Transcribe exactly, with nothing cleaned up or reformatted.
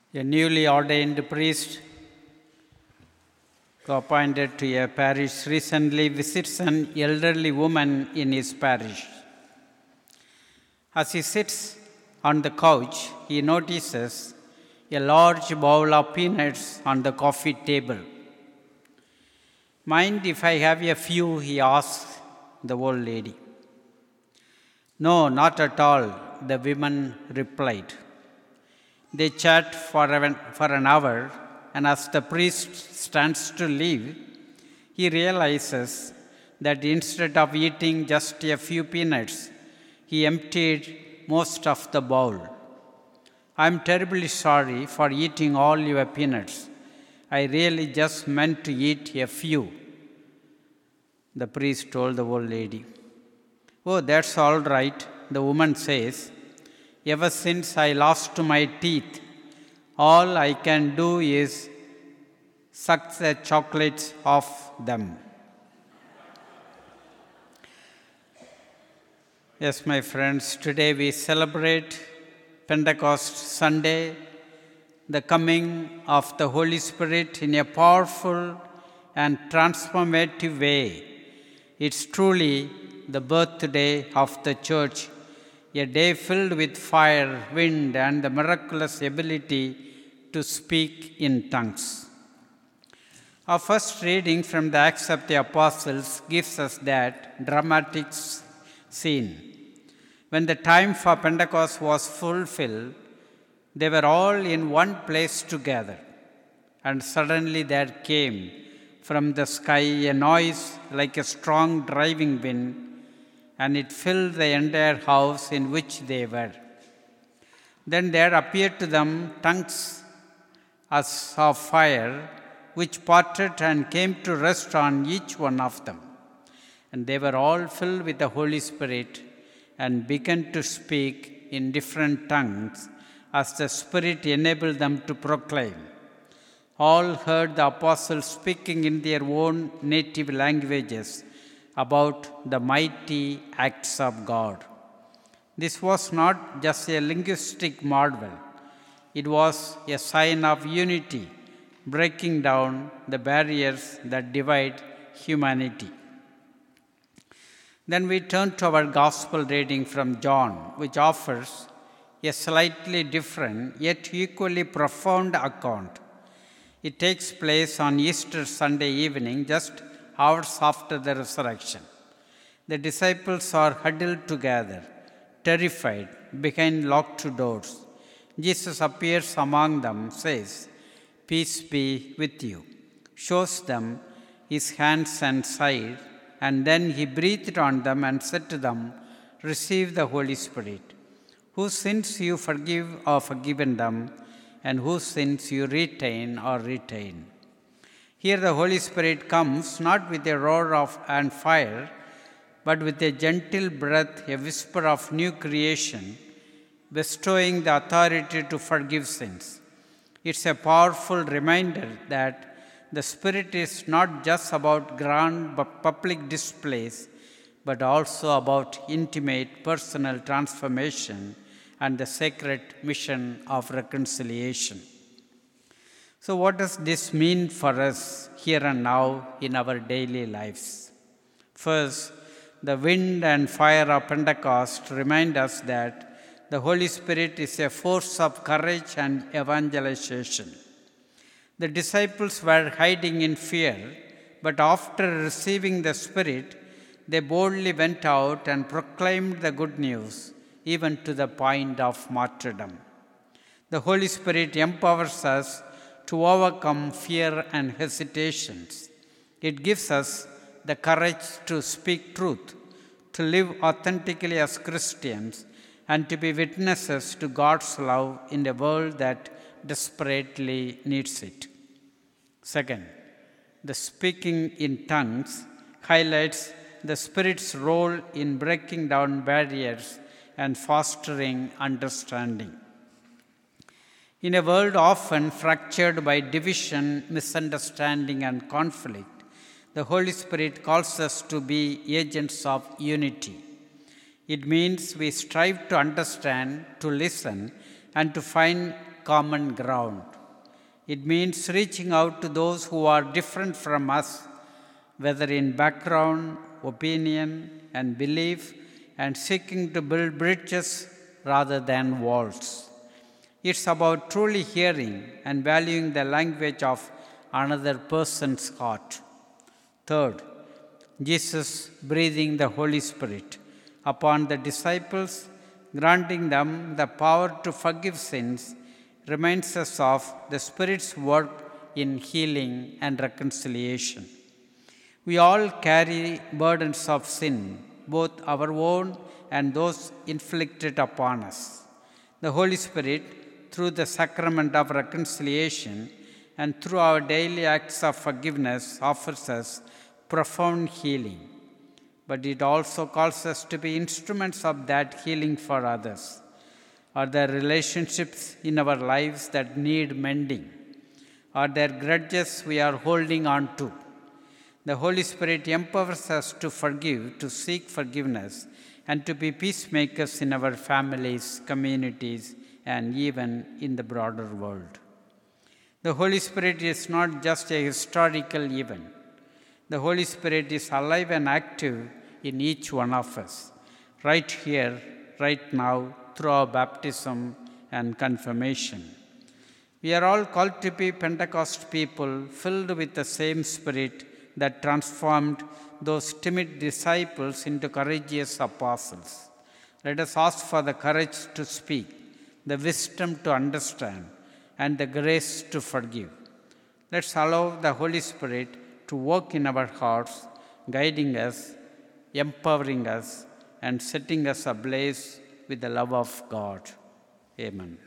A newly ordained priest appointed to a parish recently visits an elderly woman in his parish. As he sits on the couch, he notices a large bowl of peanuts on the coffee table. Mind if I have a few? He asks the old lady. No, not at all, the woman replied. They chat for an, for an hour, and as the priest stands to leave, he realizes that instead of eating just a few peanuts, he emptied most of the bowl. I'm terribly sorry for eating all your peanuts. I really just meant to eat a few, the priest told the old lady. Oh, that's all right, the woman says. Ever since I lost my teeth, all I can do is suck the chocolates off them. Yes, my friends, today we celebrate Pentecost Sunday, the coming of the Holy Spirit in a powerful and transformative way. It's truly the birthday of the Church, a day filled with fire, wind, and the miraculous ability to speak in tongues. Our first reading from the Acts of the Apostles gives us that dramatic scene. When the time for Pentecost was fulfilled, they were all in one place together, and suddenly there came from the sky a noise like a strong driving wind, and it filled the entire house in which they were. Then there appeared to them tongues as of fire, which parted and came to rest on each one of them. And they were all filled with the Holy Spirit and began to speak in different tongues as the Spirit enabled them to proclaim. All heard the apostles speaking in their own native languages about the mighty acts of God. This was not just a linguistic marvel. It was a sign of unity, breaking down the barriers that divide humanity. Then we turn to our gospel reading from John, which offers a slightly different yet equally profound account. It takes place on Easter Sunday evening, just hours after the resurrection. The disciples are huddled together, terrified, behind locked doors. Jesus appears among them, says, "Peace be with you," shows them his hands and side, and then he breathed on them and said to them, "Receive the Holy Spirit. Whose sins you forgive are forgiven them, and whose sins you retain are retained." Here the Holy Spirit comes not with a roar of and fire, but with a gentle breath, a whisper of new creation, bestowing the authority to forgive sins. It's a powerful reminder that the Spirit is not just about grand public displays, but also about intimate personal transformation and the sacred mission of reconciliation. So what does this mean for us here and now in our daily lives? First, the wind and fire of Pentecost remind us that the Holy Spirit is a force of courage and evangelization. The disciples were hiding in fear, but after receiving the Spirit, they boldly went out and proclaimed the good news, even to the point of martyrdom. The Holy Spirit empowers us to overcome fear and hesitations. It gives us the courage to speak truth, to live authentically as Christians, and to be witnesses to God's love in a world that desperately needs it. Second, the speaking in tongues highlights the Spirit's role in breaking down barriers and fostering understanding. In a world often fractured by division, misunderstanding, and conflict, the Holy Spirit calls us to be agents of unity. It means we strive to understand, to listen, and to find common ground. It means reaching out to those who are different from us, whether in background, opinion, and belief, and seeking to build bridges rather than walls. It's about truly hearing and valuing the language of another person's heart. Third, Jesus breathing the Holy Spirit upon the disciples, granting them the power to forgive sins, reminds us of the Spirit's work in healing and reconciliation. We all carry burdens of sin, both our own and those inflicted upon us. The Holy Spirit, through the sacrament of reconciliation and through our daily acts of forgiveness, offers us profound healing. But it also calls us to be instruments of that healing for others. Are there relationships in our lives that need mending? Are there grudges we are holding on to? The Holy Spirit empowers us to forgive, to seek forgiveness, and to be peacemakers in our families, communities, and even in the broader world. The Holy Spirit is not just a historical event. The Holy Spirit is alive and active in each one of us, right here, right now, through our baptism and confirmation. We are all called to be Pentecost people filled with the same Spirit that transformed those timid disciples into courageous apostles. Let us ask for the courage to speak, the wisdom to understand, and the grace to forgive. Let's allow the Holy Spirit to work in our hearts, guiding us, empowering us, and setting us ablaze with the love of God. Amen.